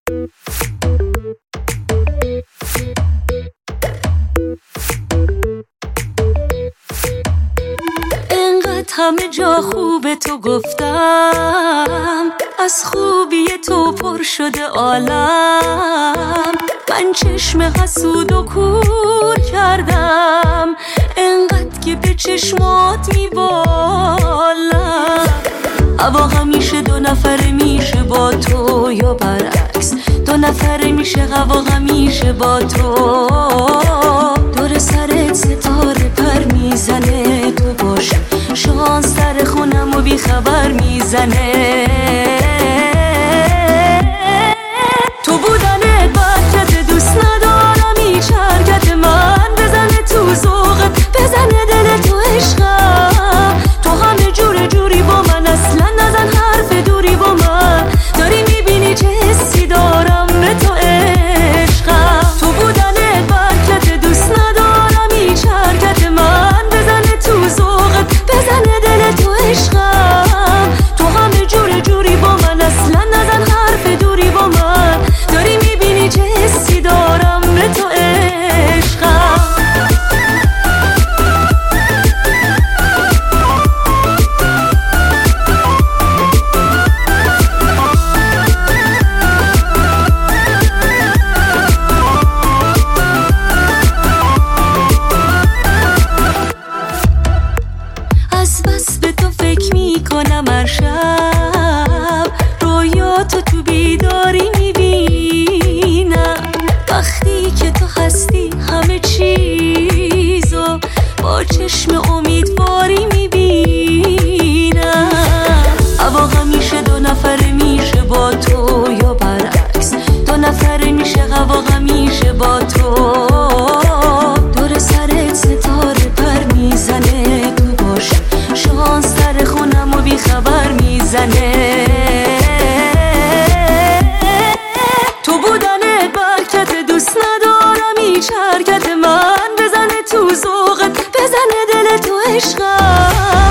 همه جا خوب تو گفتم، از خوبی تو پر شده عالم. من چشم حسود و کور کردم، انقدر که به چشمات میبالم. هوا همیشه دو نفره میشه با تو یا برعکس، دو نفره میشه هوا همیشه با تو. دور سرت ستاره پر میزنه، تو باش شانس در خونم و بی خبر میزنه. تو بودنت برکت، دوست ندارم هیچ حرکت من بزنه تو ذوقت، بزنه دل تو عشقم. تو همه جور جوری با من، اصلا نزن حرف دوری با من. داری میبینی چه حسی دارم به تو عشقم. تو بودنت برکت، دوست ندارم هیچ حرکت من بزنه تو ذوقت، بزنه دل تو عشقم. تو همه جور جوری با من، اصلا نزن حرف دوری با من. داری میبینی چه حسی دارم به تو عشقم. از بس به تو فکر میکنم هر شب، رویاتو تو بیداری میبینم. وقتی که تو هستی همه چیزو با چشم امیدواری میبینم. هوا همیشه دو نفره میشه با تو یا برعکس، دو نفره میشه هوا همیشه با تو. دور سرت ستاره پر میزنه، تو باش شانس در خونم و بی خبر میزنه. تو بودنت برکت، دوست ندارم هیچ حرکت من بزنه تو ذوقت، بزنه دل تو عشقم.